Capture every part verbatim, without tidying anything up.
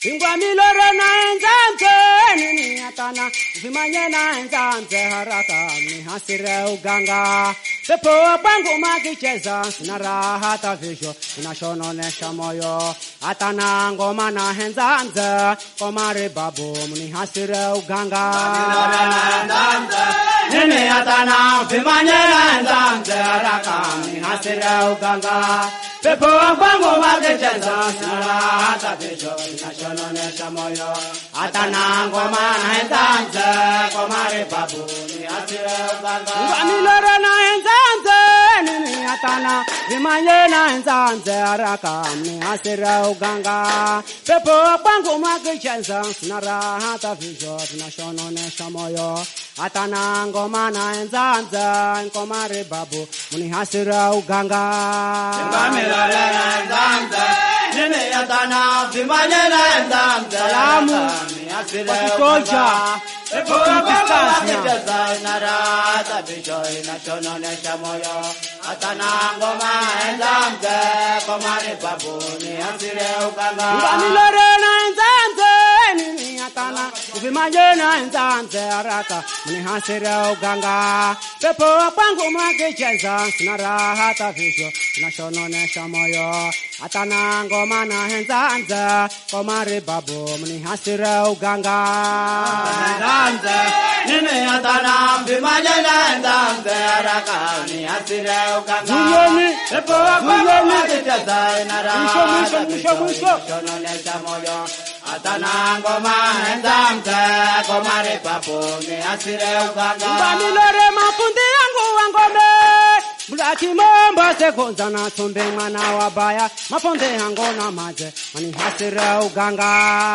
Ingwa milore na enzanze nini atana vimanye na enzanze haraka ni hasire uganga pepo bangu magicheza na raha tavisho inashononesha moyo atana ngoma na enzanze komare babu ni hasire uganga milore na enzanze nini atana vimanye na enzanze haraka ni hasire uganga pepo bangu magicheza na raha tavisho inashononesha moyo atana ngoma na enzanze komare babu ni hasire uganga milore na enzanze nini atana vimanye na enzanze haraka ni hasire uganga pepo bangu magicheza na raha tavisho inashononesha moyo atana ngoma na enzanze komare babu ni hasire uganga milore na enzanze nini atana vimanye na enzanze salamu wakikoja pepo bangu magicheza na raha tavisho inashononesha moyo atana ngoma enzanze komare babu ni hasire uganga milore na enzanze nini atana vimanye na enzanze haraka ni hasire uganga pepo bangu magicheza na raha tavisho inashononesha moyo atana ngoma na enzanze komare babu ni hasire uganga enzanze nini atana vimanye na enzanze haraka ni hasire uganga pepo bangu magicheza na raha tavisho inashononesha moyo atana ngoma enzanze komare babu ni hasire uganga milore mafundi yangu wangome Bulaki momba sekonza na tumbe mwana wabaya maponde yango na maje mani hasire uganga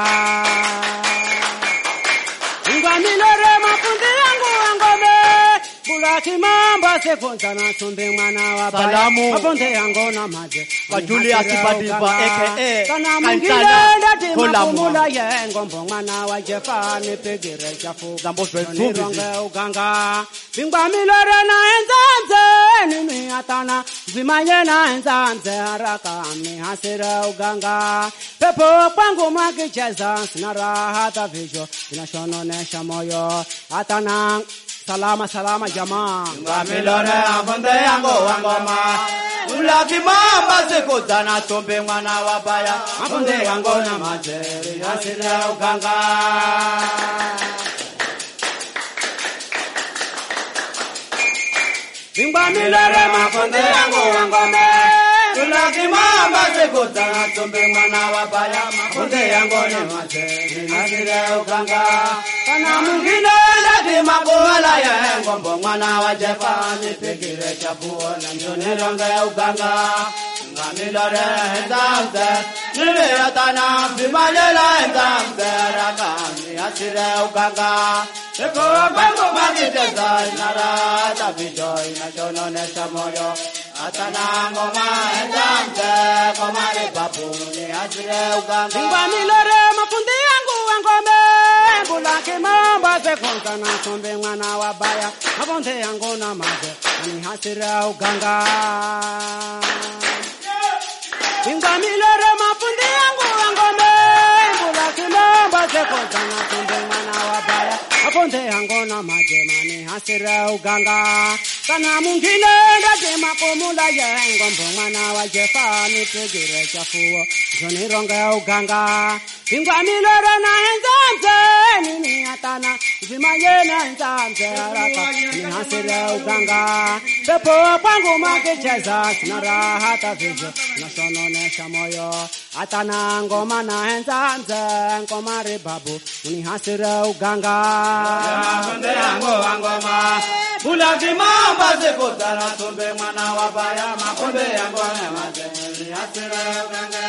Ingwa milore mafundi yangu wangome Bulaki momba sekonza na tumbe mwana wabaya maponde yango na maje Wajuli akibadiba aka kana mwingine ndati makumula yengo mwana wa jefani pegere chafu Zambo nironge uganga Ingwa milore na enzanze nini atana vimanye na enzanze haraka ni hasire uganga pepo bangu magicheza na raha tavisho inashononesha moyo atana salama salama jamaa Ingwa milore afonde yango wangoma Ulaki mamba sekoza na tombe mwana wabaya maponde yango na majeri hasire uganga Ingwa milore mafonde yangu wangome Ulaki mamba sekoza na tombe mwana wabaya maponde yango na majeri hasire uganga kana mwingine Ndati makumala ya ngombo mwana wa jefani pegire chapuo na mjonironge uganga Ingwa milore enzanze nini atana vimanye na enzanze haraka ni hasire uganga Pepo bangu magicheza na raha tavisho inashononesha moyo atana ngoma enzanze komare babu ni hasire uganga Ingwa milore mafundi yangu wangome Bulaki mamba sekonza na tumbe mwana wabaya maponde yangu na maje mani hasire uganga Ingwa milore mafundi yangu wangome Bulaki mamba sekonza na tumbe mwana wabaya maponde yangu na maje mani hasire uganga kana mwingine ndati makumula yengo mwana wa jefani pegire chafuo jonironge uganga Ingwa milore na enzanze nini atana vimanye na enzanze haraka ni hasire uganga pepo bangu magicheza na raha tavisho inashononesha moyo atana ngoma na enzanze komare babu ni hasire uganga maponde yango wangoma Bulaki mamba sekoza na tombe mwana wabaya maponde yango na majeri hasire uganga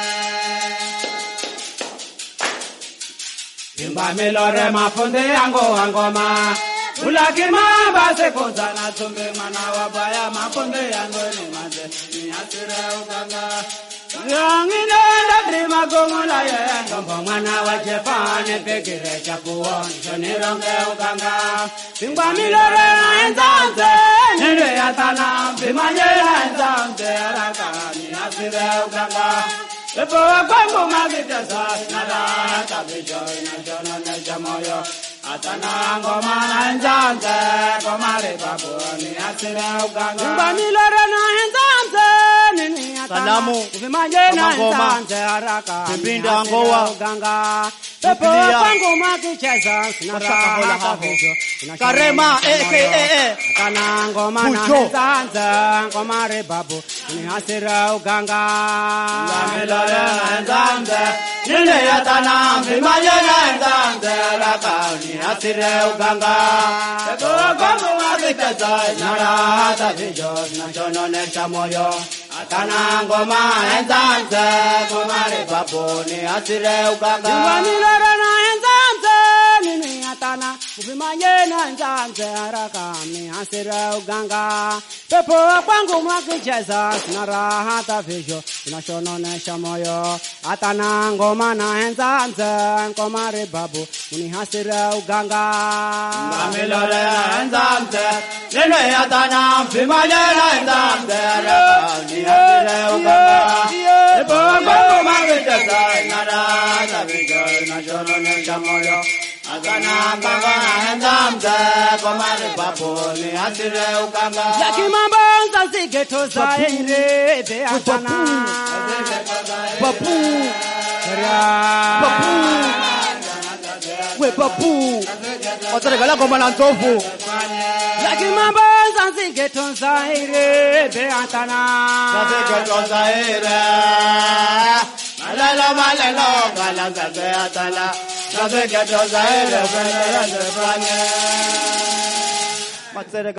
Ingwa milore mafunde yangu wangoma Bulaki mamba sekonza na tumbe mwana wabaya maponde yangu ni maje ni hasire uganga Yangine ndati makumula yengo mwana wa jefani pegire chapuo jonironge uganga Ingwa milore na enzanze nini atana vimanye na enzanze haraka ni hasire uganga Epo kwangu magitesa narata vijo na jono na jamoyo atana ngoma na nzanze komare babu ni asira uganga Ngani lore na nzanze nini atana Salamu uvimanye na nzanze haraka Pipinda ngowa uganga Epo kwangu magicheza narata vijo Karema eke ee atana ngoma na nzanze komare babu ni asira uganga Ngani lore na nzanze nini atana vimanye na nzanze haraka ni asira uganga Epo kwangu magitesa narata vijo na jono na jamoyo atana ngoma nzanze komare babu ni asira uganga Ngani lore na nzanze nini atana uvimanye na nzanze haraka ni asira uganga Pepo kwangu magicheza sina raha hata visho inashononesha moyo atana ngoma na nzanze komare babu ni hasira uganga Ngamilore nzanze nene atana vimanye na nzanze haraka ni asira uganga Epo kwangu magitesa narata vijo na jono na jamoyo atana ngoma nzanze komare babu ni asira uganga Yaki mambo nzanzi geto za ere be atana Papu Papu we papu otaregala ngoma na nzovu Yaki mambo nzanzi geto za ere be atana Saseke tonzaire Malalo malalo Gala sake atala Saseke tonzaire Fene fene